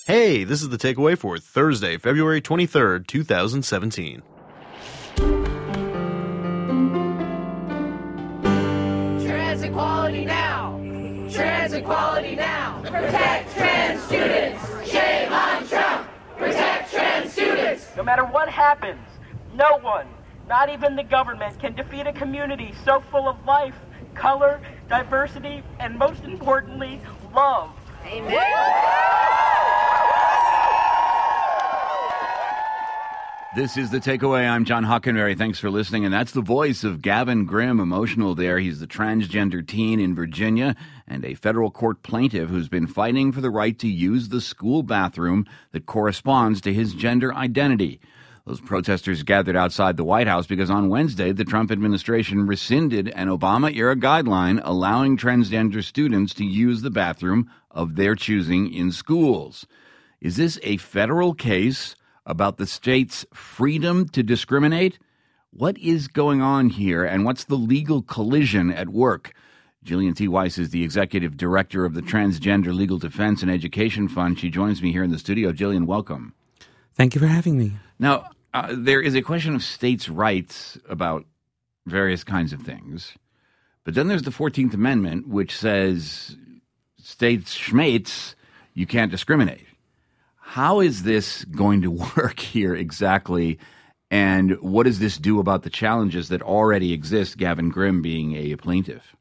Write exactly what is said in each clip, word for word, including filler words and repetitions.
Hey, this is the takeaway for Thursday, February twenty-third, twenty seventeen. Trans equality now! Trans equality now! Protect trans students! Shame on Trump! Protect trans students! No matter what happens, no one, not even the government, can defeat a community so full of life, color, diversity, and most importantly, love. Amen! This is The Takeaway. I'm John Hockenberry. Thanks for listening. And that's the voice of Gavin Grimm, emotional there. He's the transgender teen in Virginia and a federal court plaintiff who's been fighting for the right to use the school bathroom that corresponds to his gender identity. Those protesters gathered outside the White House because on Wednesday, the Trump administration rescinded an Obama-era guideline allowing transgender students to use the bathroom of their choosing in schools. Is this a federal case about the state's freedom to discriminate? What is going on here, and what's the legal collision at work? Jillian T. Weiss is the executive director of the Transgender Legal Defense and Education Fund. She joins me here in the studio. Jillian, welcome. Thank you for having me. Now, uh, there is a question of states' rights about various kinds of things, but then there's the fourteenth Amendment, which says states schmates, you can't discriminate. How is this going to work here exactly, and what does this do about the challenges that already exist, Gavin Grimm being a plaintiff?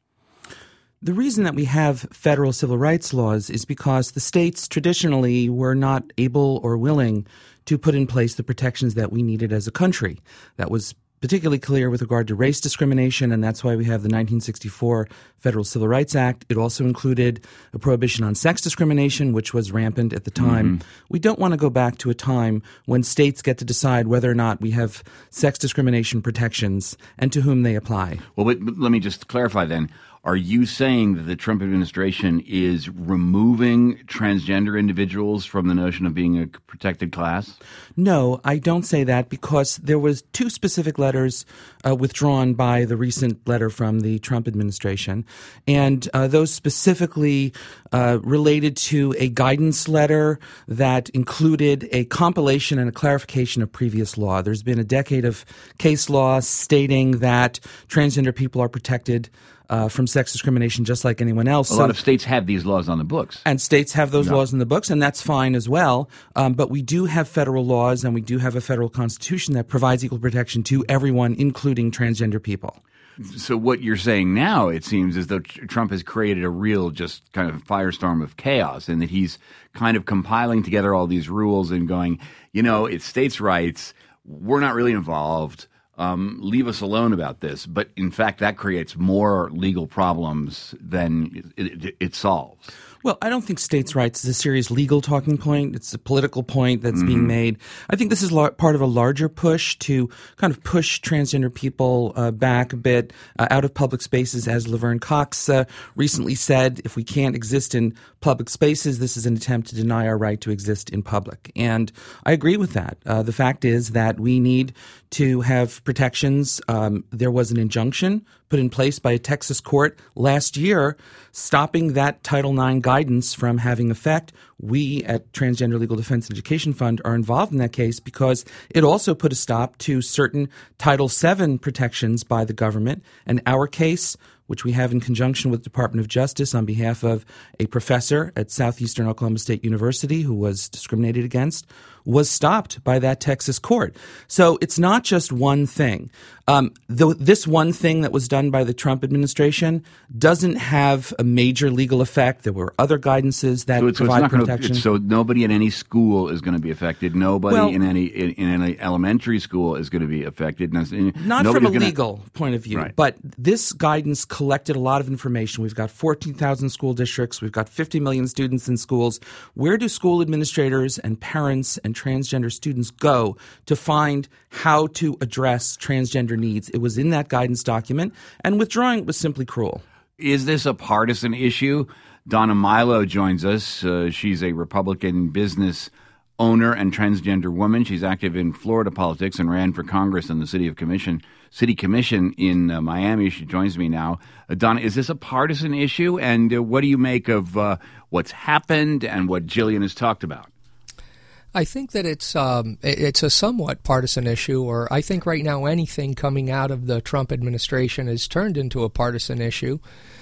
The reason that we have federal civil rights laws is because the states traditionally were not able or willing to put in place the protections that we needed as a country. That was particularly clear with regard to race discrimination, and that's why we have the nineteen sixty-four Federal Civil Rights Act. It also included a prohibition on sex discrimination, which was rampant at the time. Mm-hmm. We don't want to go back to a time when states get to decide whether or not we have sex discrimination protections and to whom they apply. Well, but, but let me just clarify then. Are you saying that the Trump administration is removing transgender individuals from the notion of being a protected class? No, I don't say that because there was two specific letters uh, withdrawn by the recent letter from the Trump administration. And uh, those specifically uh, related to a guidance letter that included a compilation and a clarification of previous law. There's been a decade of case law stating that transgender people are protected Uh, from sex discrimination just like anyone else. A so, lot of states have these laws on the books. And states have those no. laws in the books, and that's fine as well. Um, but we do have federal laws, and we do have a federal constitution that provides equal protection to everyone, including transgender people. So what you're saying now, it seems, is that Trump has created a real just kind of firestorm of chaos, and that he's kind of compiling together all these rules and going, you know, it's states' rights. We're not really involved. Um, leave us alone about this. But in fact, that creates more legal problems than it, it, it solves. Well, I don't think states' rights is a serious legal talking point. It's a political point that's Mm-hmm. being made. I think this is la- part of a larger push to kind of push transgender people uh, back a bit uh, out of public spaces. As Laverne Cox uh, recently said, if we can't exist in public spaces, this is an attempt to deny our right to exist in public. And I agree with that. Uh, the fact is that we need to have protections. Um, there was an injunction put in place by a Texas court last year stopping that Title nine guidance from having effect. We at Transgender Legal Defense and Education Fund are involved in that case because it also put a stop to certain Title seven protections by the government. And our case, which we have in conjunction with the Department of Justice on behalf of a professor at Southeastern Oklahoma State University who was discriminated against, was stopped by that Texas court. So it's not just one thing. Um, the, this one thing that was done by the Trump administration doesn't have a major legal effect. There were other guidances that so it's, provide so it's not protection. Gonna, so nobody in any school is going to be affected. Nobody well, in any in, in any elementary school is going to be affected. Not Nobody's from a gonna, legal point of view, right. But this guidance collected a lot of information. We've got fourteen thousand school districts. We've got fifty million students in schools. Where do school administrators and parents and transgender students go to find how to address transgender needs? It was in that guidance document, and withdrawing it was simply cruel. Is this a partisan issue? Donna Milo joins us. Uh, she's a Republican business owner and transgender woman. She's active in Florida politics and ran for Congress in the City of Commission, City Commission in uh, Miami. She joins me now. Uh, Donna, is this a partisan issue? And uh, what do you make of uh, what's happened and what Jillian has talked about? I think that it's um, it's a somewhat partisan issue, or I think right now anything coming out of the Trump administration is turned into a partisan issue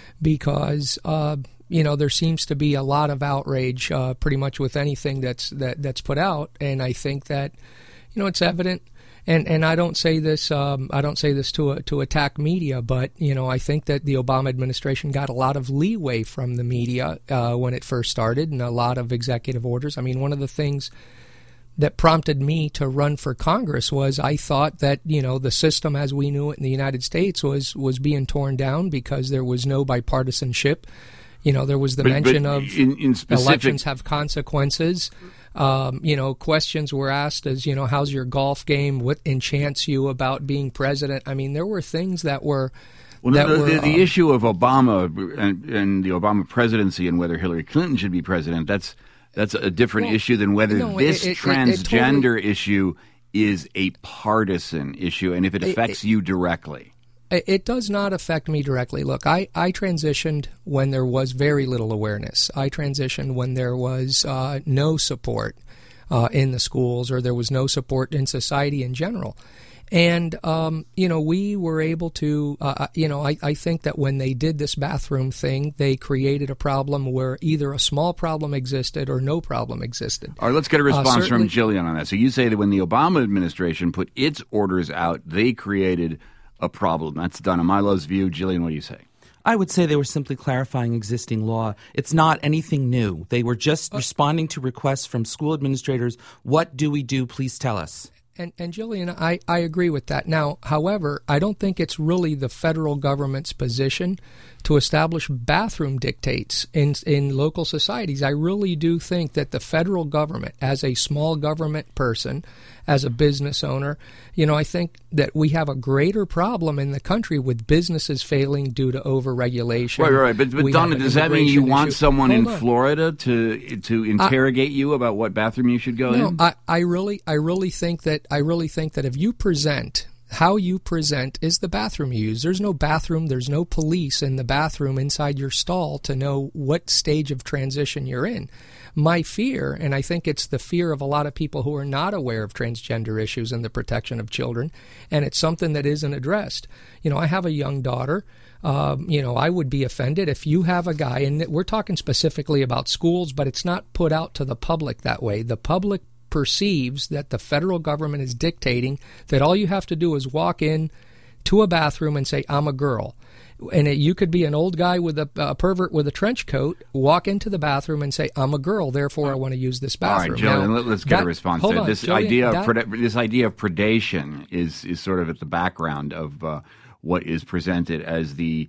because uh, you know there seems to be a lot of outrage uh, pretty much with anything that's that, that's put out, and I think that you know it's evident. And and I don't say this um, I don't say this to uh, to attack media, but you know I think that the Obama administration got a lot of leeway from the media uh, when it first started, and a lot of executive orders. I mean, one of the things that prompted me to run for Congress was I thought that you know the system as we knew it in the United States was was being torn down because there was no bipartisanship. You know, there was the but, mention but of in, in specific... elections have consequences. Um, you know, questions were asked as, you know, how's your golf game? What enchants you about being president? I mean, there were things that were... Well, that the, were, the, the um, issue of Obama and, and the Obama presidency and whether Hillary Clinton should be president, that's that's a different well, issue than whether no, this it, it, transgender it, it totally, issue is a partisan issue and if it affects it, you directly. It does not affect me directly. Look, I, I transitioned when there was very little awareness. I transitioned when there was uh, no support uh, in the schools or there was no support in society in general. And, um, you know, we were able to, uh, you know, I, I think that when they did this bathroom thing, they created a problem where either a small problem existed or no problem existed. All right, let's get a response uh, from Jillian on that. So you say that when the Obama administration put its orders out, they created a problem. That's Donna Milo's view. Jillian, what do you say? I would say they were simply clarifying existing law. It's not anything new. They were just uh, responding to requests from school administrators. What do we do? Please tell us. And, and Jillian, I, I agree with that. Now, however, I don't think it's really the federal government's position to establish bathroom dictates in in local societies. I really do think that the federal government, as a small government person, as a business owner, you know, I think that we have a greater problem in the country with businesses failing due to overregulation. Right, right. But, but Donna, does that mean you want issue. someone Hold in on. Florida to to interrogate I, you about what bathroom you should go no, in? I, I really, I really think that I really think that if you present. How you present is the bathroom you use. There's no bathroom, there's no police in the bathroom inside your stall to know what stage of transition you're in. My fear, and I think it's the fear of a lot of people who are not aware of transgender issues and the protection of children, and it's something that isn't addressed. You know, I have a young daughter. Um, you know, I would be offended if you have a guy, and we're talking specifically about schools, but it's not put out to the public that way. The public perceives that the federal government is dictating that all you have to do is walk in to a bathroom and say, I'm a girl. And it, you could be an old guy with a, a pervert with a trench coat, walk into the bathroom and say, I'm a girl, therefore I want to use this bathroom. All right, Jillian, now, let, let's get that, a response hold to on, this Jillian, idea. that, Of preda- this idea of predation is is sort of at the background of uh, what is presented as the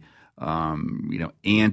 um, you know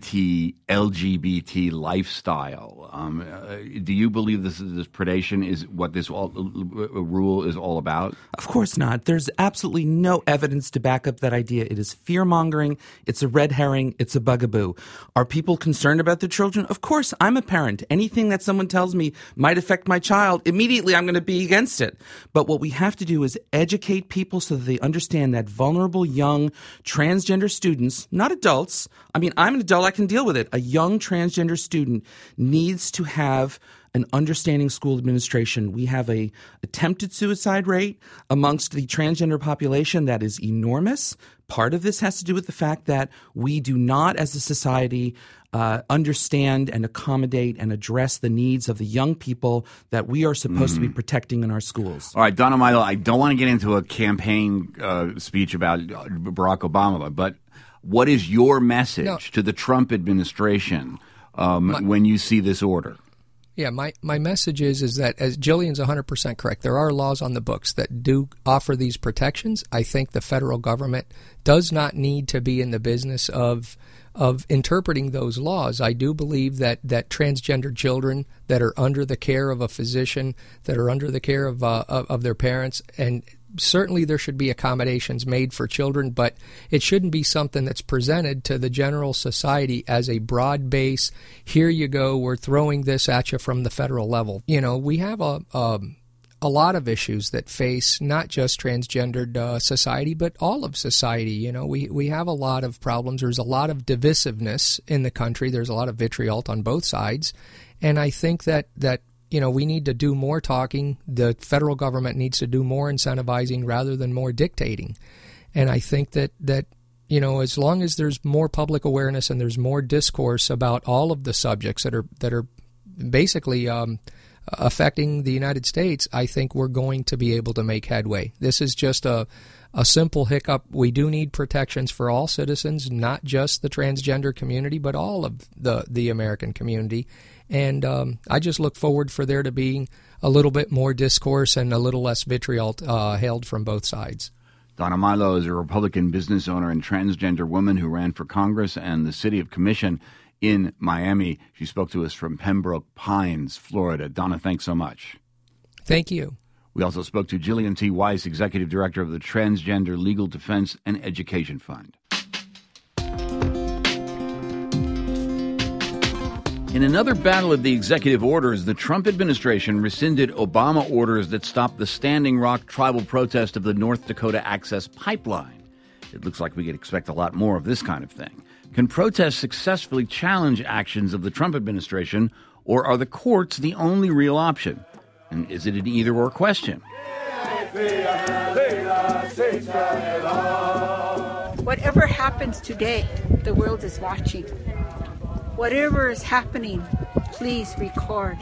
anti-L G B T lifestyle. Um, uh, do you believe this is this predation is what this all, uh, rule is all about? Of course not. There's absolutely no evidence to back up that idea. It is fear-mongering. It's a red herring. It's a bugaboo. Are people concerned about their children? Of course. I'm a parent. Anything that someone tells me might affect my child, immediately I'm going to be against it. But what we have to do is educate people so that they understand that vulnerable young transgender students, not adults, I mean, I'm an adult, I can deal with it. A young transgender student needs to have an understanding school administration. We have a attempted suicide rate amongst the transgender population that is enormous. Part of this has to do with the fact that we do not, as a society, uh, understand and accommodate and address the needs of the young people that we are supposed mm-hmm. to be protecting in our schools. All right, Donna Milo, I don't want to get into a campaign uh, speech about Barack Obama, but what is your message no. to the Trump administration um, my, when you see this order? Yeah, my, my message is is that, as Jillian's one hundred percent correct, there are laws on the books that do offer these protections. I think the federal government does not need to be in the business of of interpreting those laws. I do believe that, that transgender children that are under the care of a physician, that are under the care of uh, of, of their parents, and certainly there should be accommodations made for children, but it shouldn't be something that's presented to the general society as a broad base, here you go, we're throwing this at you from the federal level. You know, we have a a, a lot of issues that face not just transgendered uh, society, but all of society. You know, we, we have a lot of problems. There's a lot of divisiveness in the country. There's a lot of vitriol on both sides. And I think that, that you know, we need to do more talking. The federal government needs to do more incentivizing rather than more dictating. And I think that, that you know, as long as there's more public awareness and there's more discourse about all of the subjects that are that are basically um, affecting the United States, I think we're going to be able to make headway. This is just a a simple hiccup. We do need protections for all citizens, not just the transgender community, but all of the, the American community. And um, I just look forward for there to be a little bit more discourse and a little less vitriol uh, hailed from both sides. Donna Milo is a Republican business owner and transgender woman who ran for Congress and the City of Commission in Miami. She spoke to us from Pembroke Pines, Florida. Donna, thanks so much. Thank you. We also spoke to Jillian T. Weiss, Executive Director of the Transgender Legal Defense and Education Fund. In another battle of the executive orders, the Trump administration rescinded Obama orders that stopped the Standing Rock tribal protest of the North Dakota Access Pipeline. It looks like we could expect a lot more of this kind of thing. Can protests successfully challenge actions of the Trump administration, or are the courts the only real option? And is it an either-or question? Whatever happens today, the world is watching. Whatever is happening, please record.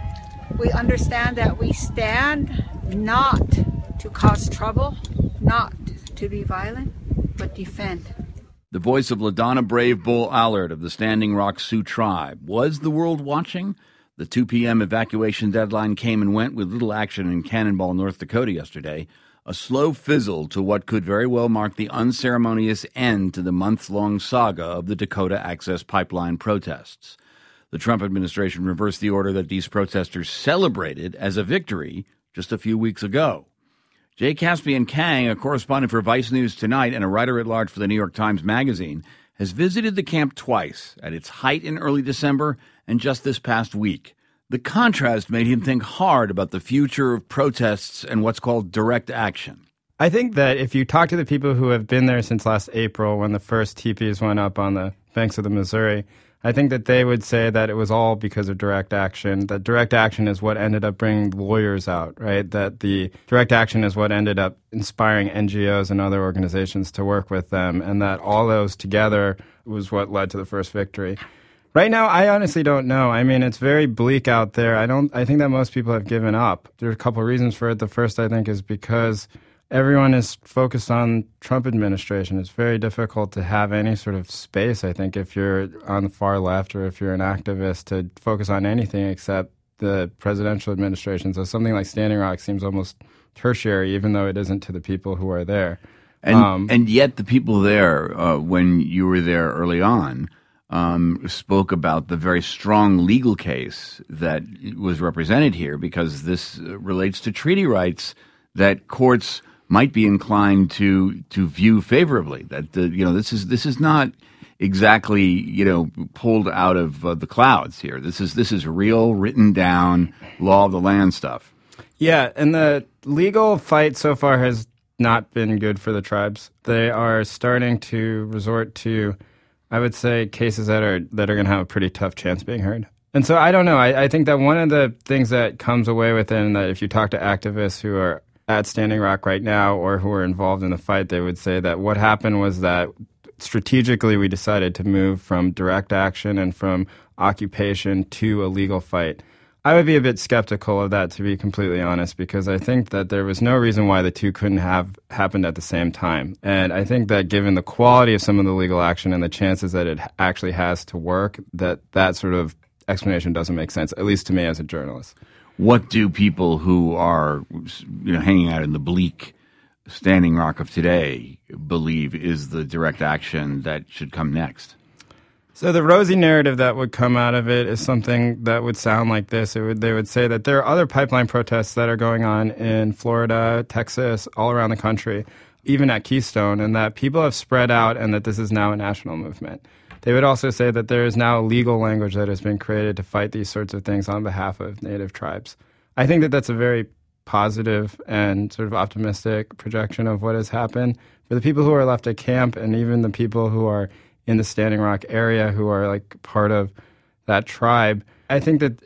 We understand that we stand not to cause trouble, not to be violent, but defend. The voice of LaDonna Brave Bull Allard of the Standing Rock Sioux Tribe. Was the world watching? The two p.m. evacuation deadline came and went with little action in Cannonball, North Dakota yesterday, a slow fizzle to what could very well mark the unceremonious end to the months-long saga of the Dakota Access Pipeline protests. The Trump administration reversed the order that these protesters celebrated as a victory just a few weeks ago. Jay Caspian Kang, a correspondent for Vice News Tonight and a writer-at-large for the New York Times Magazine, has visited the camp twice, at its height in early December and just this past week. The contrast made him think hard about the future of protests and what's called direct action. I think that if you talk to the people who have been there since last April when the first teepees went up on the banks of the Missouri, I think that they would say that it was all because of direct action, that direct action is what ended up bringing lawyers out, right? That the direct action is what ended up inspiring N G Os and other organizations to work with them, and that all those together was what led to the first victory. Right now, I honestly don't know. I mean, it's very bleak out there. I don't. I think that most people have given up. There are a couple of reasons for it. The first, I think, is because everyone is focused on Trump administration. It's very difficult to have any sort of space, I think, if you're on the far left or if you're an activist, to focus on anything except the presidential administration. So something like Standing Rock seems almost tertiary, even though it isn't to the people who are there. And, um, and yet the people there, uh, when you were there early on, Um, spoke about the very strong legal case that was represented here, because this uh, relates to treaty rights that courts might be inclined to to view favorably. That the, you know this is this is not exactly you know pulled out of uh, the clouds here. This is this is real, written down law of the land stuff. Yeah, and the legal fight so far has not been good for the tribes. They are starting to resort to, I would say, cases that are that are going to have a pretty tough chance being heard. And so I don't know. I, I think that one of the things that comes away with it, and that if you talk to activists who are at Standing Rock right now or who are involved in the fight, they would say that what happened was that strategically we decided to move from direct action and from occupation to a legal fight. I would be a bit skeptical of that, to be completely honest, because I think that there was no reason why the two couldn't have happened at the same time. And I think that given the quality of some of the legal action and the chances that it actually has to work, that that sort of explanation doesn't make sense, at least to me as a journalist. What do people who are you know hanging out in the bleak Standing Rock of today believe is the direct action that should come next? So the rosy narrative that would come out of it is something that would sound like this. It would, they would say that there are other pipeline protests that are going on in Florida, Texas, all around the country, even at Keystone, and that people have spread out and that this is now a national movement. They would also say that there is now a legal language that has been created to fight these sorts of things on behalf of Native tribes. I think that that's a very positive and sort of optimistic projection of what has happened. For the people who are left at camp, and even the people who are in the Standing Rock area who are like part of that tribe, I think that it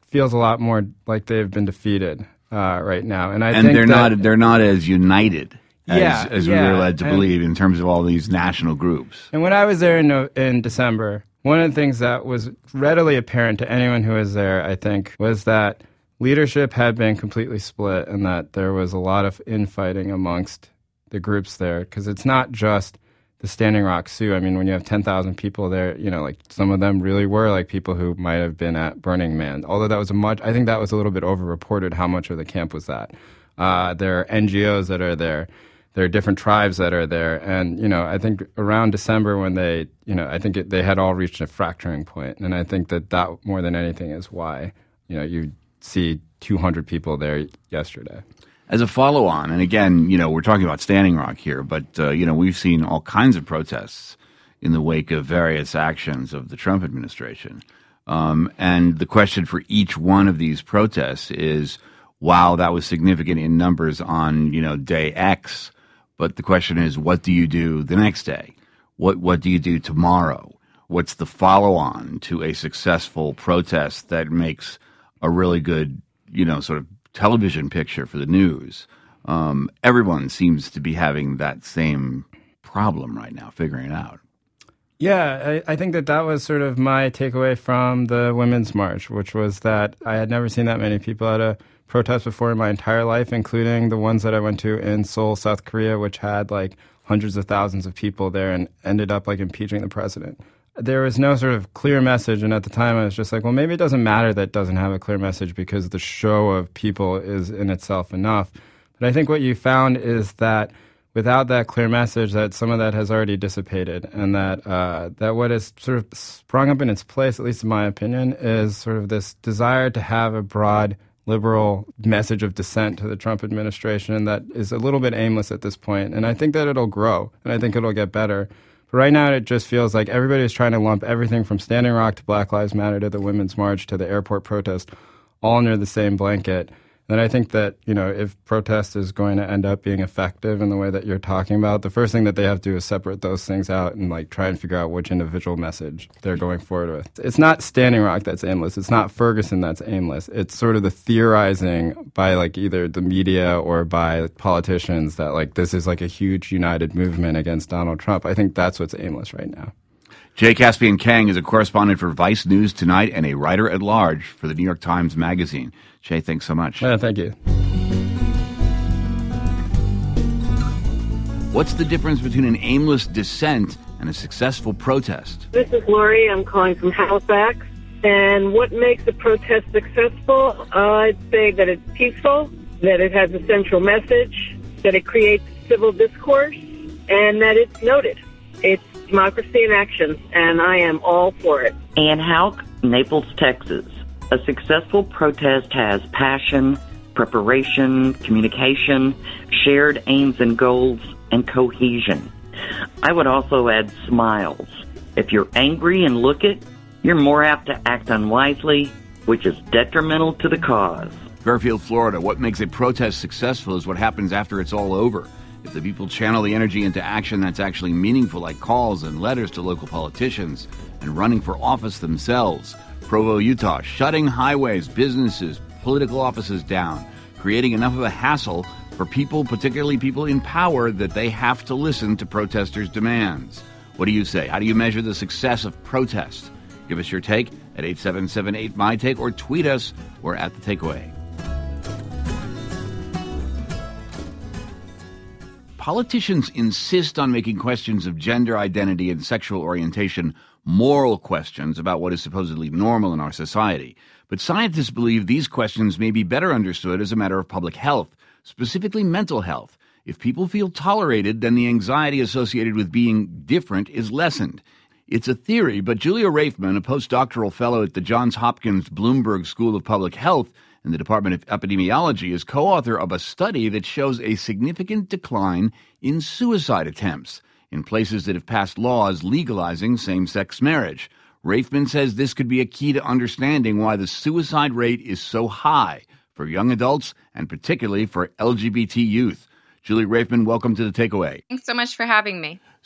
feels a lot more like they've been defeated uh, right now. And I and think they're that, not they're not as united as, yeah, as yeah. we were led to and, believe in terms of all these national groups. And when I was there in, in December, one of the things that was readily apparent to anyone who was there, I think, was that leadership had been completely split and that there was a lot of infighting amongst the groups there, because it's not just the Standing Rock Sioux. I mean, when you have ten thousand people there, you know, like some of them really were like people who might have been at Burning Man. Although that was a much, I think that was a little bit overreported how much of the camp was that. Uh, there are N G Os that are there. There are different tribes that are there. And, you know, I think around December when they, you know, I think it, they had all reached a fracturing point. And I think that that more than anything is why, you know, you see two hundred people there yesterday. As a follow-on, and again, you know, we're talking about Standing Rock here, but, uh, you know, we've seen all kinds of protests in the wake of various actions of the Trump administration. Um, and the question for each one of these protests is, wow, that was significant in numbers on, you know, day X. But the question is, what do you do the next day? What what do you do tomorrow? What's the follow-on to a successful protest that makes a really good, you know, sort of television picture for the news? Um, everyone seems to be having that same problem right now, figuring it out. Yeah, I, I think that that was sort of my takeaway from the Women's March, which was that I had never seen that many people at a protest before in my entire life, including the ones that I went to in Seoul, South Korea, which had like hundreds of thousands of people there and ended up like impeaching the president. There was no sort of clear message, and at the time I was just like, well, maybe it doesn't matter that it doesn't have a clear message because the show of people is in itself enough. But I think what you found is that without that clear message, that some of that has already dissipated, and that uh, that what has sort of sprung up in its place, at least in my opinion, is sort of this desire to have a broad liberal message of dissent to the Trump administration that is a little bit aimless at this point. And I think that it'll grow, and I think it'll get better. But right now, it just feels like everybody's trying to lump everything from Standing Rock to Black Lives Matter to the Women's March to the airport protest all under the same blanket. And I think that, you know, if protest is going to end up being effective in the way that you're talking about, the first thing that they have to do is separate those things out and, like, try and figure out which individual message they're going forward with. It's not Standing Rock that's aimless. It's not Ferguson that's aimless. It's sort of the theorizing by, like, either the media or by politicians that, like, this is, like, a huge united movement against Donald Trump. I think that's what's aimless right now. Jay Caspian Kang is a correspondent for Vice News Tonight and a writer at large for the New York Times Magazine. Jay, thanks so much. Yeah, thank you. What's the difference between an aimless dissent and a successful protest? This is Lori. I'm calling from Halifax. And what makes a protest successful? Uh, I'd say that it's peaceful, that it has a central message, that it creates civil discourse, and that it's noted. It's democracy in action, and I am all for it. Ann Houck, Naples, Texas. A successful protest has passion, preparation, communication, shared aims and goals, and cohesion. I would also add smiles. If you're angry and look it, you're more apt to act unwisely, which is detrimental to the cause. Fairfield, Florida. What makes a protest successful is what happens after it's all over. If the people channel the energy into action that's actually meaningful, like calls and letters to local politicians and running for office themselves. Provo, Utah, shutting highways, businesses, political offices down, creating enough of a hassle for people, particularly people in power, that they have to listen to protesters' demands. What do you say? How do you measure the success of protest? Give us your take at eight seven seven eight, M Y take or tweet us. We're at The Takeaway. Politicians insist on making questions of gender identity and sexual orientation moral questions about what is supposedly normal in our society. But scientists believe these questions may be better understood as a matter of public health, specifically mental health. If people feel tolerated, then the anxiety associated with being different is lessened. It's a theory, but Julia Raifman, a postdoctoral fellow at the Johns Hopkins Bloomberg School of Public Health in the Department of Epidemiology, is co-author of a study that shows a significant decline in suicide attempts in places that have passed laws legalizing same-sex marriage. Raifman says this could be a key to understanding why the suicide rate is so high for young adults and particularly for L G B T youth. Julie Raifman, welcome to The Takeaway. Thanks so much for having me.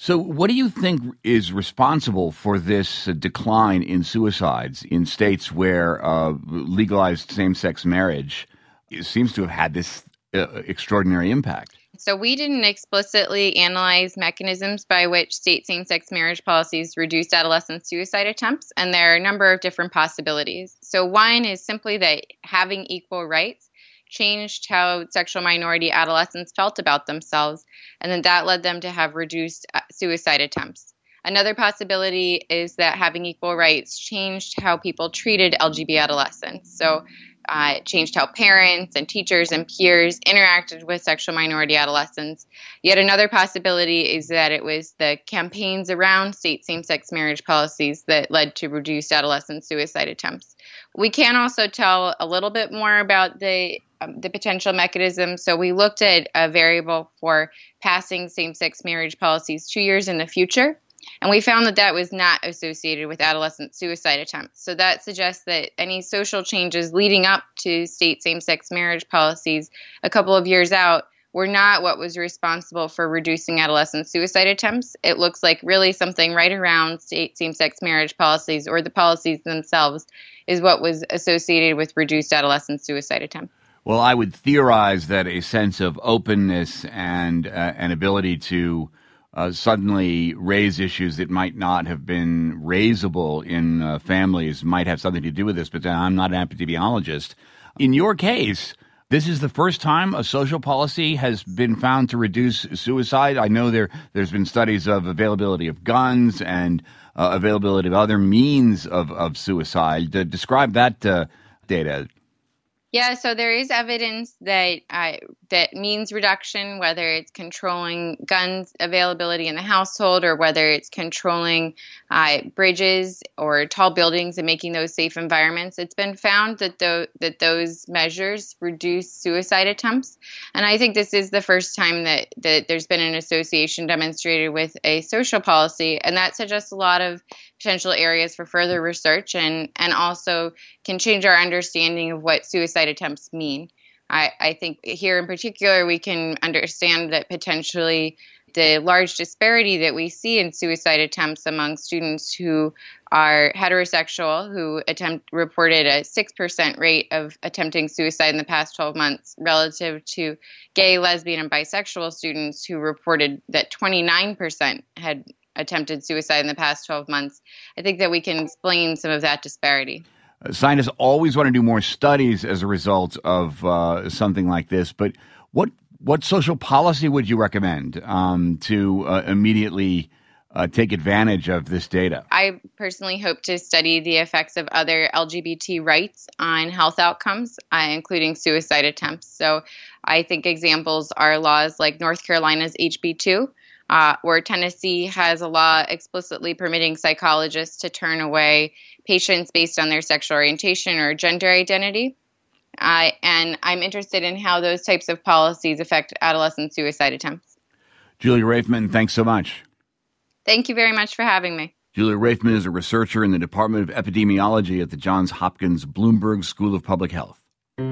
So what do you think is responsible for this uh, decline in suicides in states where uh, legalized same-sex marriage seems to have had this uh, extraordinary impact? So we didn't explicitly analyze mechanisms by which state same-sex marriage policies reduced adolescent suicide attempts, and there are a number of different possibilities. So one is simply that having equal rights changed how sexual minority adolescents felt about themselves, and then that led them to have reduced suicide attempts. Another possibility is that having equal rights changed how people treated L G B T adolescents. So uh, it changed how parents and teachers and peers interacted with sexual minority adolescents. Yet another possibility is that it was the campaigns around state same-sex marriage policies that led to reduced adolescent suicide attempts. We can also tell a little bit more about the um, the potential mechanisms. So we looked at a variable for passing same-sex marriage policies two years in the future, and we found that that was not associated with adolescent suicide attempts. So that suggests that any social changes leading up to state same-sex marriage policies a couple of years out were not what was responsible for reducing adolescent suicide attempts. It looks like really something right around state same-sex marriage policies or the policies themselves is what was associated with reduced adolescent suicide attempts. Well, I would theorize that a sense of openness and uh, an ability to uh, suddenly raise issues that might not have been raisable in uh, families might have something to do with this, but I'm not an epidemiologist. In your case, this is the first time a social policy has been found to reduce suicide. I know there, there's been studies of availability of guns and uh, availability of other means of, of suicide. Uh, describe that uh, data. Yeah, so there is evidence that uh, that means reduction, whether it's controlling guns availability in the household or whether it's controlling uh, bridges or tall buildings and making those safe environments. It's been found that th- that those measures reduce suicide attempts. And I think this is the first time that, that there's been an association demonstrated with a social policy, and that suggests a lot of potential areas for further research and, and also can change our understanding of what suicide attempts mean. I, I think here in particular, we can understand that potentially the large disparity that we see in suicide attempts among students who are heterosexual, who attempt reported a six percent rate of attempting suicide in the past twelve months relative to gay, lesbian, and bisexual students who reported that twenty-nine percent had attempted suicide in the past twelve months. I think that we can explain some of that disparity. Uh, scientists always want to do more studies as a result of uh, something like this, but what what social policy would you recommend um, to uh, immediately uh, take advantage of this data? I personally hope to study the effects of other L G B T rights on health outcomes, uh, including suicide attempts. So I think examples are laws like North Carolina's H B two, Uh, where Tennessee has a law explicitly permitting psychologists to turn away patients based on their sexual orientation or gender identity. Uh, and I'm interested in how those types of policies affect adolescent suicide attempts. Julia Raifman, thanks so much. Thank you very much for having me. Julia Raifman is a researcher in the Department of Epidemiology at the Johns Hopkins Bloomberg School of Public Health.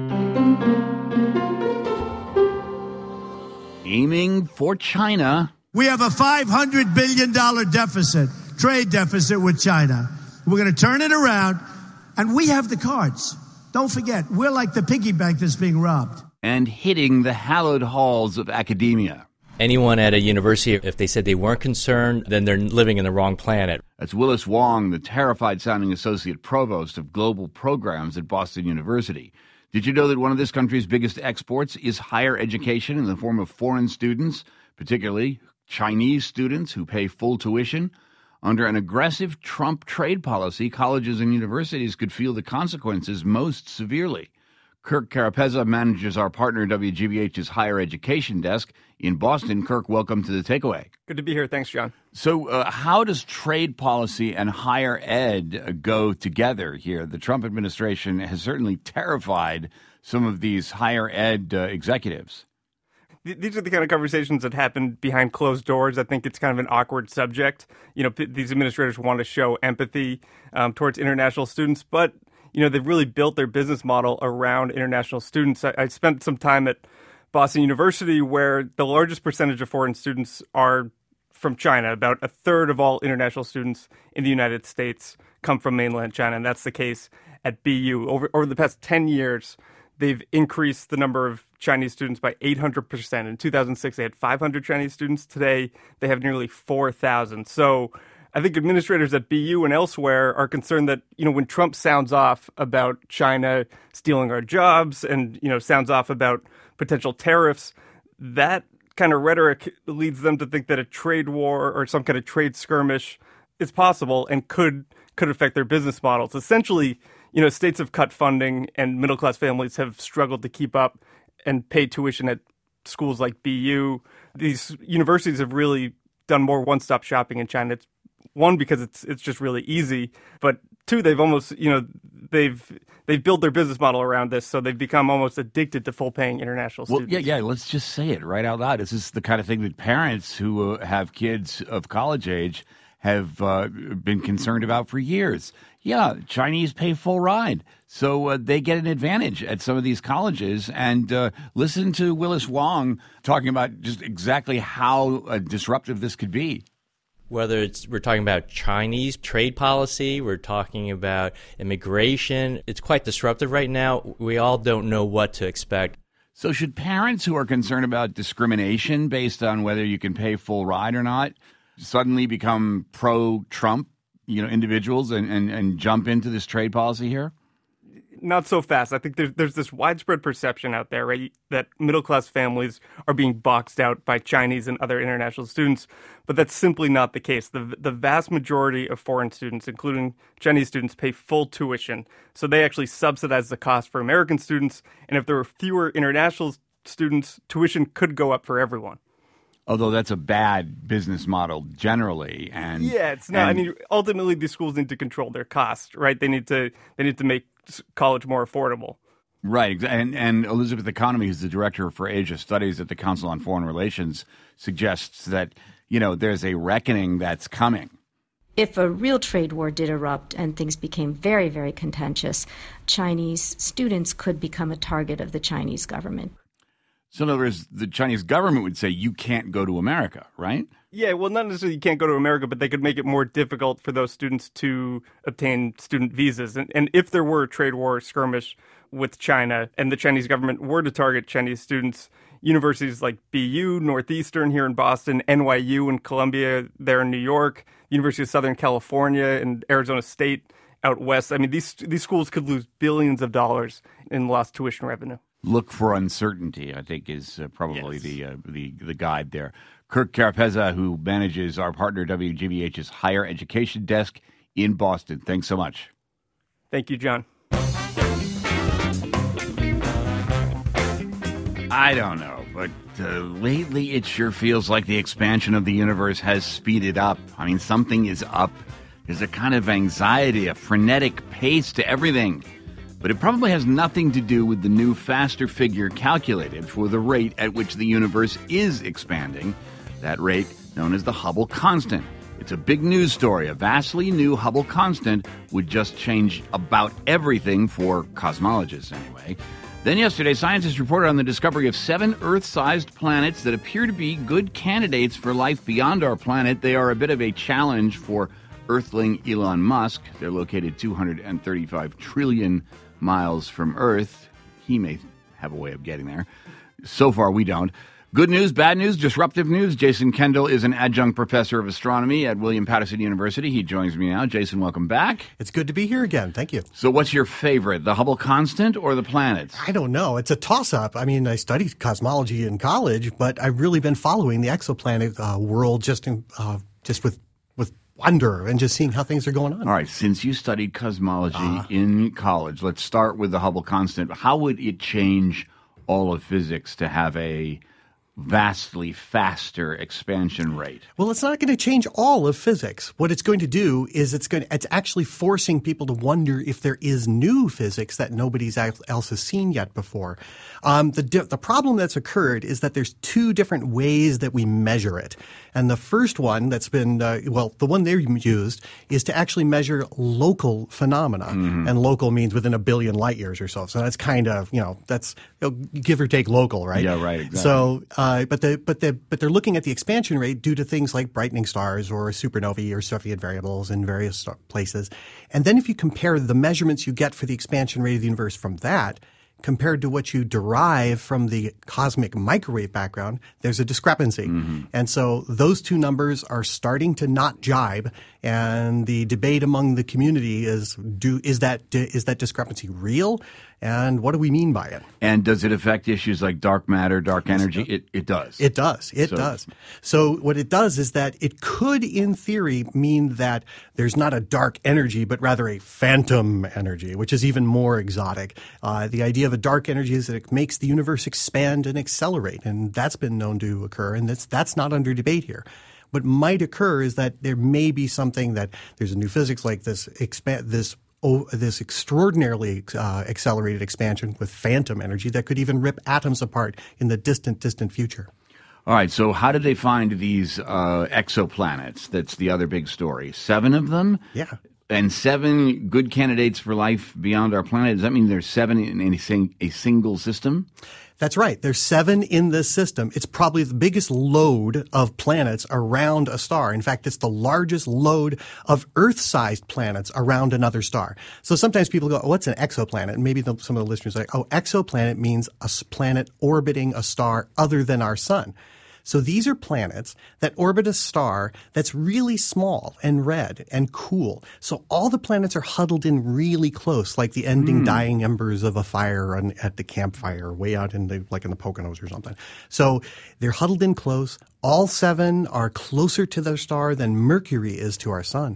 Aiming for China. We have a five hundred billion dollars deficit, trade deficit with China. We're going to turn it around, and we have the cards. Don't forget, we're like the piggy bank that's being robbed. And hitting the hallowed halls of academia. Anyone at a university, if they said they weren't concerned, then they're living in the wrong planet. That's Willis Wong, the terrified-sounding associate provost of global programs at Boston University. Did you know that one of this country's biggest exports is higher education in the form of foreign students, particularly Chinese students who pay full tuition? Under an aggressive Trump trade policy, colleges and universities could feel the consequences most severely. Kirk Carapezza manages our partner W G B H's higher education desk in Boston. Kirk, welcome to The Takeaway. Good to be here. Thanks, John. So uh, how does trade policy and higher ed go together here? The Trump administration has certainly terrified some of these higher ed uh, executives. These are the kind of conversations that happen behind closed doors. I think it's kind of an awkward subject. You know, p- these administrators want to show empathy um, towards international students, but, you know, they've really built their business model around international students. I, I spent some time at Boston University where the largest percentage of foreign students are from China. About a third of all international students in the United States come from mainland China, and that's the case at B U. Over, over the past ten years, they've increased the number of Chinese students by eight hundred percent. In two thousand six, they had five hundred Chinese students. Today, they have nearly four thousand. So I think administrators at B U and elsewhere are concerned that, you know, when Trump sounds off about China stealing our jobs and, you know, sounds off about potential tariffs, that kind of rhetoric leads them to think that a trade war or some kind of trade skirmish is possible and could could affect their business models. Essentially, you know, states have cut funding and middle-class families have struggled to keep up and pay tuition at schools like B U. These universities have really done more one-stop shopping in China. It's one, because it's it's just really easy, but two, they've almost, you know, they've they've built their business model around this, so they've become almost addicted to full-paying international Well, students. yeah, yeah. Let's just say it right out loud. This is the kind of thing that parents who uh, have kids of college age have uh, been concerned about for years. Yeah, Chinese pay full ride, so uh, they get an advantage at some of these colleges. And uh, listen to Willis Wong talking about just exactly how uh, disruptive this could be. Whether it's we're talking about Chinese trade policy, we're talking about immigration, it's quite disruptive right now. We all don't know what to expect. So should parents who are concerned about discrimination based on whether you can pay full ride or not suddenly become pro-Trump, you know, individuals and, and, and jump into this trade policy here? Not so fast. I think there's, there's this widespread perception out there, right, that middle-class families are being boxed out by Chinese and other international students, but that's simply not the case. The, the vast majority of foreign students, including Chinese students, pay full tuition, so they actually subsidize the cost for American students, and if there were fewer international students, tuition could go up for everyone. Although that's a bad business model generally, and yeah, it's not. and, I mean, ultimately, these schools need to control their costs, right? They need to they need to make college more affordable, right? And and Elizabeth Economy, who's the director for Asia Studies at the Council on Foreign Relations, suggests that, you know, there's a reckoning that's coming. If a real trade war did erupt and things became very, very contentious, Chinese students could become a target of the Chinese government. So in other words, the Chinese government would say you can't go to America, right? Yeah, well, not necessarily you can't go to America, but they could make it more difficult for those students to obtain student visas. And, and if there were a trade war skirmish with China and the Chinese government were to target Chinese students, universities like B U, Northeastern here in Boston, N Y U and Columbia there in New York, University of Southern California and Arizona State out west, I mean, these these schools could lose billions of dollars in lost tuition revenue. Look for uncertainty, I think, is uh, probably yes. the, uh, the the guide there. Kirk Carapezza, who manages our partner W G B H's higher education desk in Boston. Thanks so much. Thank you, John. I don't know, but uh, lately it sure feels like the expansion of the universe has speeded up. I mean, something is up. There's a kind of anxiety, a frenetic pace to everything. But it probably has nothing to do with the new faster figure calculated for the rate at which the universe is expanding. That rate known as the Hubble constant. It's a big news story. A vastly new Hubble constant would just change about everything for cosmologists anyway. Then yesterday, scientists reported on the discovery of seven Earth-sized planets that appear to be good candidates for life beyond our planet. They are a bit of a challenge for Earthling Elon Musk. They're located two hundred thirty-five trillion miles from Earth. He may have a way of getting there. So far, we don't. Good news, bad news, disruptive news. Jason Kendall is an adjunct professor of astronomy at William Patterson University. He joins me now. Jason, welcome back. It's good to be here again. Thank you. So what's your favorite, the Hubble constant or the planets? I don't know. It's a toss-up. I mean, I studied cosmology in college, but I've really been following the exoplanet uh, world just in, uh, just with with wonder and just seeing how things are going on. All right. Since you studied cosmology uh, in college, let's start with the Hubble constant. How would it change all of physics to have a vastly faster expansion rate? Well, it's not going to change all of physics. What it's going to do is it's going to, it's actually forcing people to wonder if there is new physics that nobody else has seen yet before. Um, the the problem that's occurred is that there's two different ways that we measure it. And the first one that's been, uh, well, the one they've used is to actually measure local phenomena. Mm-hmm. And local means within a billion light years or so. So that's kind of, you know, that's you know, give or take local, right? Yeah, right, exactly. So Uh, but the but the but they're looking at the expansion rate due to things like brightening stars or supernovae or Cepheid variables in various star- places. And then if you compare the measurements you get for the expansion rate of the universe from that compared to what you derive from the cosmic microwave background, there's a discrepancy. Mm-hmm. And so those two numbers are starting to not jibe. And the debate among the community is, do is that is that discrepancy real? And what do we mean by it? And does it affect issues like dark matter, dark energy? It it does. It does. It So- does. So what it does is that it could, in theory, mean that there's not a dark energy, but rather a phantom energy, which is even more exotic. Uh, the idea of a dark energy is that it makes the universe expand and accelerate, and that's been known to occur, and that's that's not under debate here. What might occur is that there may be something that there's a new physics like this expand this oh, this extraordinarily uh, accelerated expansion with phantom energy that could even rip atoms apart in the distant, distant future. All right, so how did they find these uh, exoplanets? That's the other big story. Seven of them? Yeah. And seven good candidates for life beyond our planet. Does that mean there's seven in a, sing- a single system? That's right. There's seven in this system. It's probably the biggest load of planets around a star. In fact, it's the largest load of Earth-sized planets around another star. So sometimes people go, oh, what's an exoplanet? And maybe the, some of the listeners are like, oh, exoplanet means a s- planet orbiting a star other than our sun. So these are planets that orbit a star that's really small and red and cool. So all the planets are huddled in really close, like the ending Mm. dying embers of a fire on, at the campfire way out in the, like in the Poconos or something. So they're huddled in close. All seven are closer to their star than Mercury is to our sun.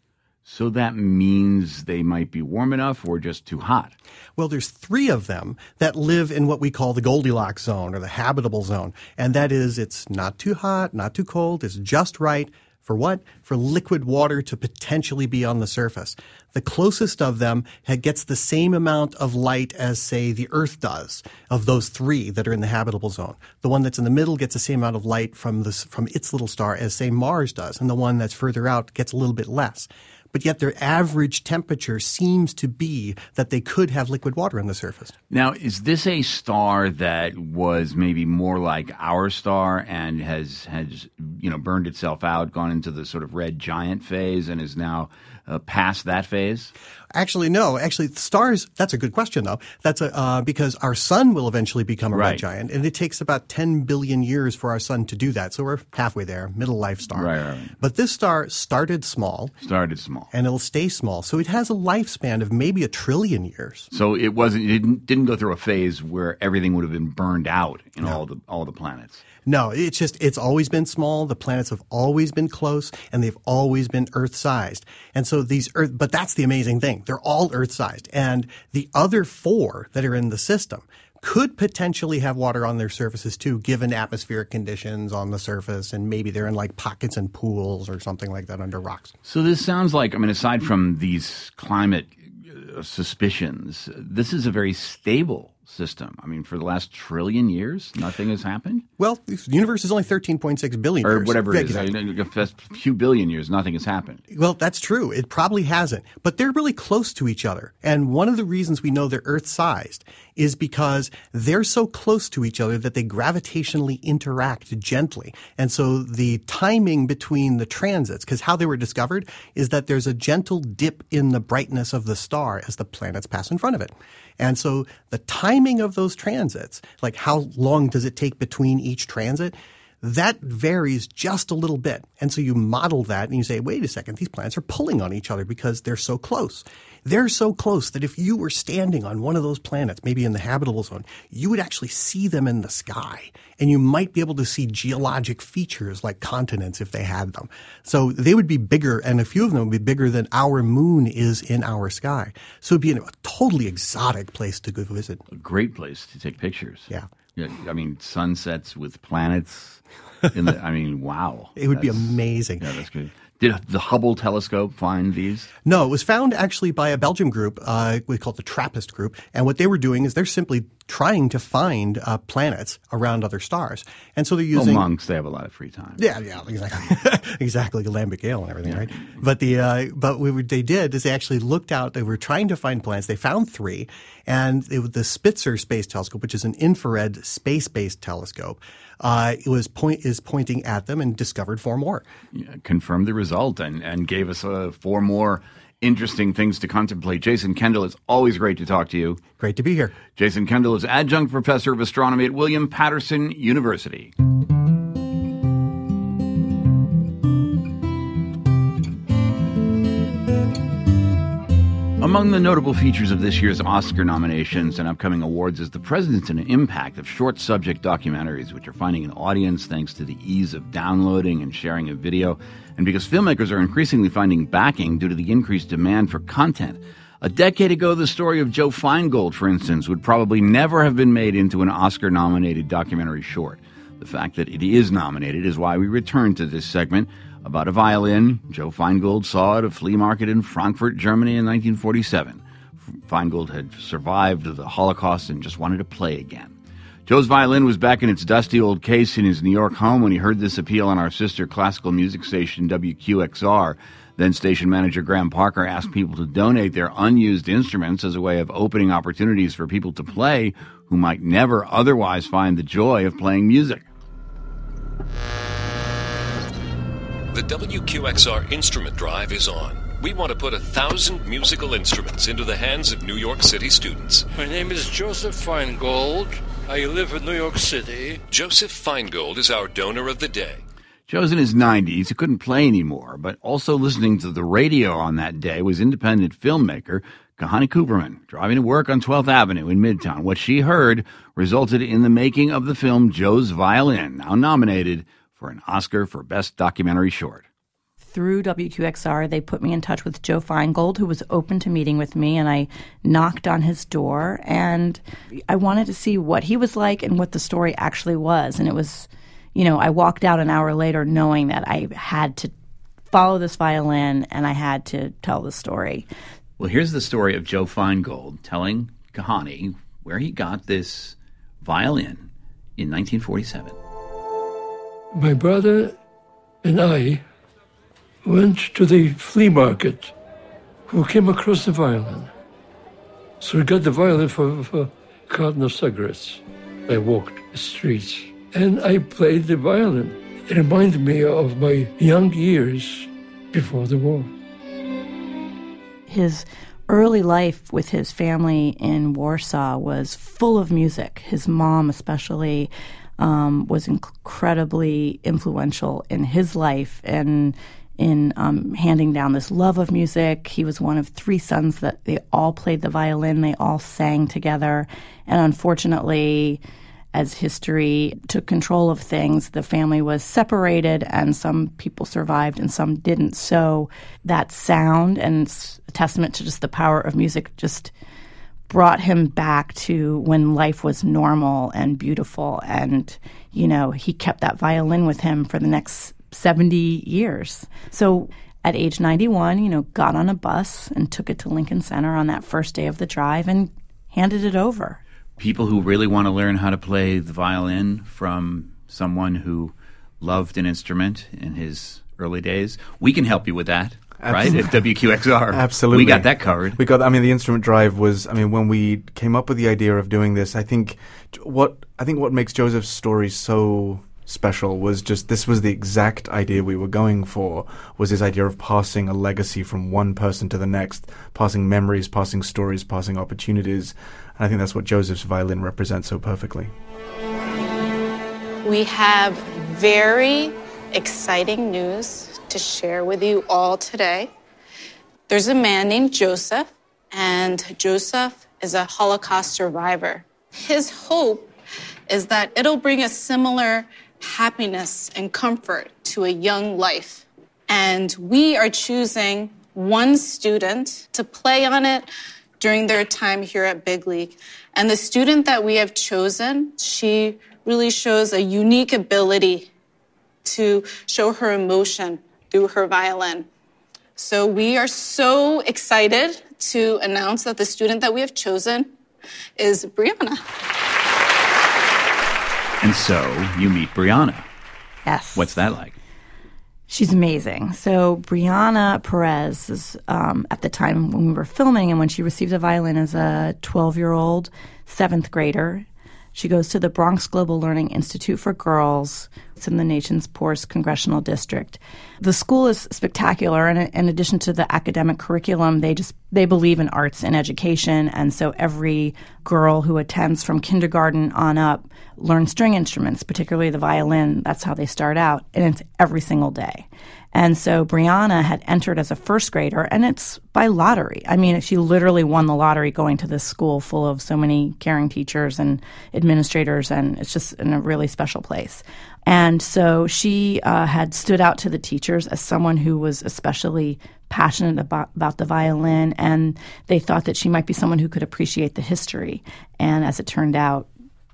So that means they might be warm enough or just too hot. Well, there's three of them that live in what we call the Goldilocks zone or the habitable zone. And that is it's not too hot, not too cold. It's just right. For what? For liquid water to potentially be on the surface. The closest of them ha- gets the same amount of light as, say, the Earth does of those three that are in the habitable zone. The one that's in the middle gets the same amount of light from this, from its little star as, say, Mars does. And the one that's further out gets a little bit less. But yet their average temperature seems to be that they could have liquid water on the surface. Now, is this a star that was maybe more like our star and has has you know burned itself out, gone into the sort of red giant phase, and is now uh, past that phase? Actually, no. Actually, stars, that's a good question, though. That's a, uh, because our sun will eventually become a Right. red giant, and it takes about ten billion years for our sun to do that. So we're halfway there, middle life star. Right, right, right. But this star started small. Started small. And it'll stay small. So it has a lifespan of maybe a trillion years. So it wasn't. It didn't didn't go through a phase where everything would have been burned out in all the all the planets. No, it's just, it's always been small. The planets have always been close, and they've always been Earth-sized. And so these Earth, but that's the amazing thing. They're all Earth-sized. And the other four that are in the system could potentially have water on their surfaces too, given atmospheric conditions on the surface, and maybe they're in like pockets and pools or something like that under rocks. So this sounds like, I mean, aside from these climate uh, suspicions, this is a very stable system. I mean, for the last trillion years, nothing has happened? Well, the universe is only thirteen point six billion Or years. whatever Yeah, it is. exactly. I mean, a few billion years, nothing has happened. Well, that's true. It probably hasn't. But they're really close to each other. And one of the reasons we know they're Earth-sized is because they're so close to each other that they gravitationally interact gently. And so the timing between the transits, because how they were discovered is that there's a gentle dip in the brightness of the star as the planets pass in front of it. And so the timing of those transits, like how long does it take between each transit, that varies just a little bit. And so you model that and you say, wait a second, these planets are pulling on each other because they're so close. They're so close that if you were standing on one of those planets, maybe in the habitable zone, you would actually see them in the sky. And you might be able to see geologic features like continents if they had them. So they would be bigger, and a few of them would be bigger than our moon is in our sky. So it would be a totally exotic place to go visit. A great place to take pictures. Yeah. Yeah, I mean, sunsets with planets. In the, I mean, wow. It would be That's- amazing. Yeah, that's good. Did the Hubble telescope find these? No, it was found actually by a Belgium group. Uh, we call it the TRAPPIST group. And what they were doing is they're simply trying to find uh, planets around other stars. And so they're using well, monks, they have a lot of free time. Yeah, yeah, exactly. exactly, Lambic ale and everything, right? But the uh, but what they did is they actually looked out. They were trying to find planets. They found three, and it, the Spitzer Space Telescope, which is an infrared space-based telescope, uh, it was point is pointing at them and discovered four more. Yeah, confirmed the result and and gave us uh, four more interesting things to contemplate. Jason Kendall, it's always great to talk to you. Great to be here. Jason Kendall is adjunct professor of astronomy at William Patterson University. Among the notable features of this year's Oscar nominations and upcoming awards is the presence and impact of short subject documentaries, which are finding an audience thanks to the ease of downloading and sharing of video, and because filmmakers are increasingly finding backing due to the increased demand for content. A decade ago, the story of Joe Feingold, for instance, would probably never have been made into an Oscar-nominated documentary short. The fact that it is nominated is why we return to this segment about a violin Joe Feingold saw at a flea market in Frankfurt, Germany in nineteen forty-seven. Feingold had survived the Holocaust and just wanted to play again. Joe's violin was back in its dusty old case in his New York home when he heard this appeal on our sister classical music station W Q X R. Then station manager Graham Parker asked people to donate their unused instruments as a way of opening opportunities for people to play who might never otherwise find the joy of playing music. The W Q X R instrument drive is on. We want to put a thousand musical instruments into the hands of New York City students. My name is Joseph Feingold. I live in New York City. Joseph Feingold is our donor of the day. Joe's in his nineties. He couldn't play anymore, but also listening to the radio on that day was independent filmmaker Kahani Cooperman, driving to work on twelfth Avenue in Midtown. What she heard resulted in the making of the film Joe's Violin, now nominated for an Oscar for Best Documentary Short. Through W Q X R, they put me in touch with Joe Feingold, who was open to meeting with me, and I knocked on his door, and I wanted to see what he was like and what the story actually was. And it was, you know, I walked out an hour later knowing that I had to follow this violin and I had to tell the story. Well, here's the story of Joe Feingold telling Kahani where he got this violin in nineteen forty-seven. My brother and I went to the flea market, who came across the violin. So we got the violin for, for a carton of cigarettes. I walked the streets, and I played the violin. It reminded me of my young years before the war. His early life with his family in Warsaw was full of music. His mom especially um, was incredibly influential in his life and in um, handing down this love of music. He was one of three sons that they all played the violin. They all sang together. And unfortunately, as history took control of things, the family was separated and some people survived and some didn't. So that sound and a testament to just the power of music just brought him back to when life was normal and beautiful. And, you know, he kept that violin with him for the next seventy years. So at age ninety-one, you know, got on a bus and took it to Lincoln Center on that first day of the drive and handed it over. People who really want to learn how to play the violin from someone who loved an instrument in his early days, we can help you with that, Absolutely. right? At W Q X R. Absolutely. We got that covered. We got, I mean, the instrument drive was, I mean, when we came up with the idea of doing this, I think what, I think what makes Joseph's story so special was just this was the exact idea we were going for, was this idea of passing a legacy from one person to the next, passing memories, passing stories, passing opportunities. And I think that's what Joseph's violin represents so perfectly. We have very exciting news to share with you all today. There's a man named Joseph, and Joseph is a Holocaust survivor. His hope is that it'll bring a similar happiness and comfort to a young life. And we are choosing one student to play on it during their time here at Big League. And the student that we have chosen, she really shows a unique ability to show her emotion through her violin. So we are so excited to announce that the student that we have chosen is Brianna. And so you meet Brianna. Yes. What's that like? She's amazing. So Brianna Perez is um, at the time when we were filming and when she received a violin as a twelve-year-old seventh grader. She goes to the Bronx Global Learning Institute for Girls. It's in the nation's poorest congressional district. The school is spectacular, and in addition to the academic curriculum, they just they believe in arts and education, and so every girl who attends from kindergarten on up learns string instruments, particularly the violin. That's how they start out, and it's every single day. And so Brianna had entered as a first grader, and it's by lottery. I mean, she literally won the lottery going to this school full of so many caring teachers and administrators, and it's just in a really special place. And so she uh, had stood out to the teachers as someone who was especially passionate about, about the violin, and they thought that she might be someone who could appreciate the history. And as it turned out,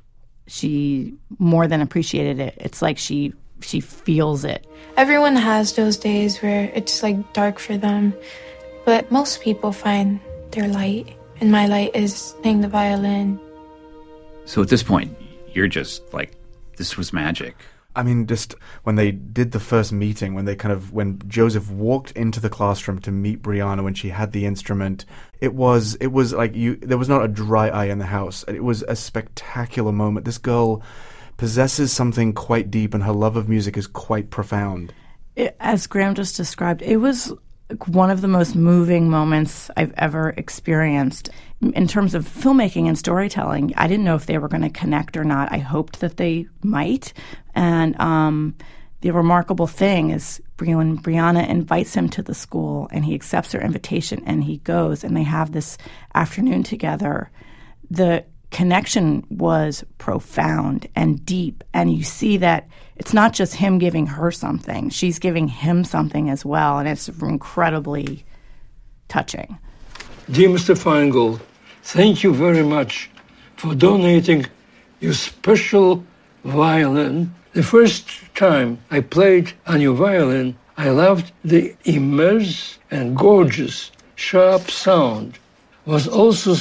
she more than appreciated it. It's like she she feels it. Everyone has those days where it's like dark for them, but most people find their light, and my light is playing the violin. So at this point, you're just like, this was magic. I mean, just when they did the first meeting, when they kind of, when Joseph walked into the classroom to meet Brianna when she had the instrument, it was, it was like you, there was not a dry eye in the house. It was a spectacular moment. This girl possesses something quite deep, and her love of music is quite profound. It, as Graham just described, it was one of the most moving moments I've ever experienced. In terms of filmmaking and storytelling, I didn't know if they were going to connect or not. I hoped that they might. And um, the remarkable thing is when Brianna invites him to the school and he accepts her invitation and he goes and they have this afternoon together, the connection was profound and deep. And you see that it's not just him giving her something. She's giving him something as well. And it's incredibly touching. Dear Mister Feingold, thank you very much for donating your special violin. The first time I played on your violin, I loved the immense and gorgeous, sharp sound. Was also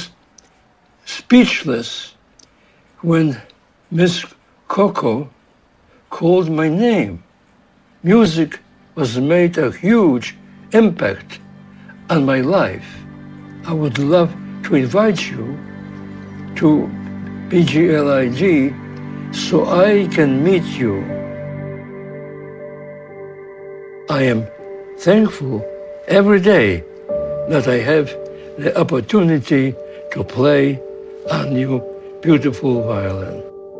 speechless when Miss Coco called my name. Music was made a huge impact on my life. I would love to invite you to B G L I G so I can meet you. I am thankful every day that I have the opportunity to play on your beautiful violin.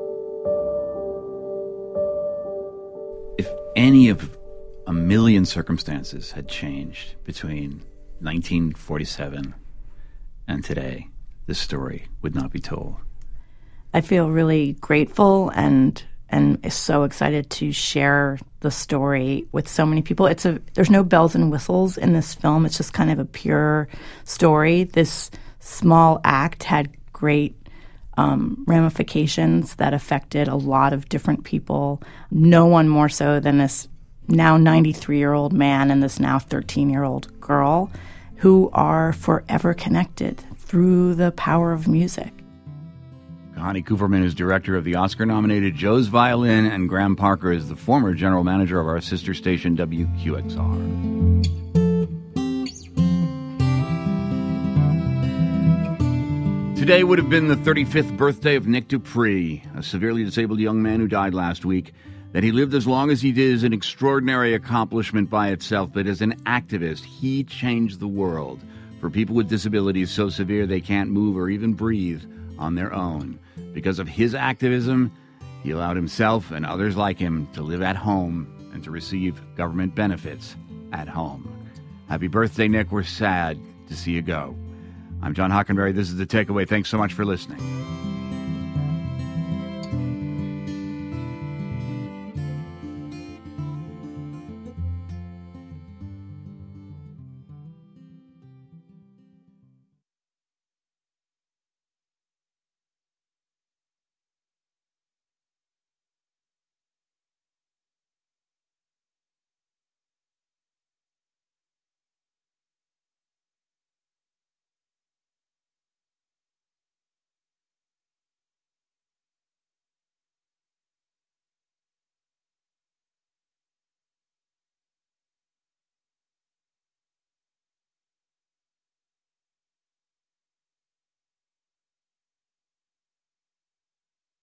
If any of a million circumstances had changed between nineteen forty-seven and today, this story would not be told. I feel really grateful and and so excited to share the story with so many people. It's a there's no bells and whistles in this film. It's just kind of a pure story. This small act had great um, ramifications that affected a lot of different people. No one more so than this now ninety-three-year-old man and this now thirteen-year-old girl who are forever connected through the power of music. Kahani Cooperman is director of the Oscar-nominated Joe's Violin, and Graham Parker is the former general manager of our sister station W Q X R. Today would have been the thirty-fifth birthday of Nick Dupree, a severely disabled young man who died last week. That he lived as long as he did is an extraordinary accomplishment by itself, but as an activist, he changed the world for people with disabilities so severe they can't move or even breathe on their own. Because of his activism, he allowed himself and others like him to live at home and to receive government benefits at home. Happy birthday, Nick. We're sad to see you go. I'm John Hockenberry. This is The Takeaway. Thanks so much for listening.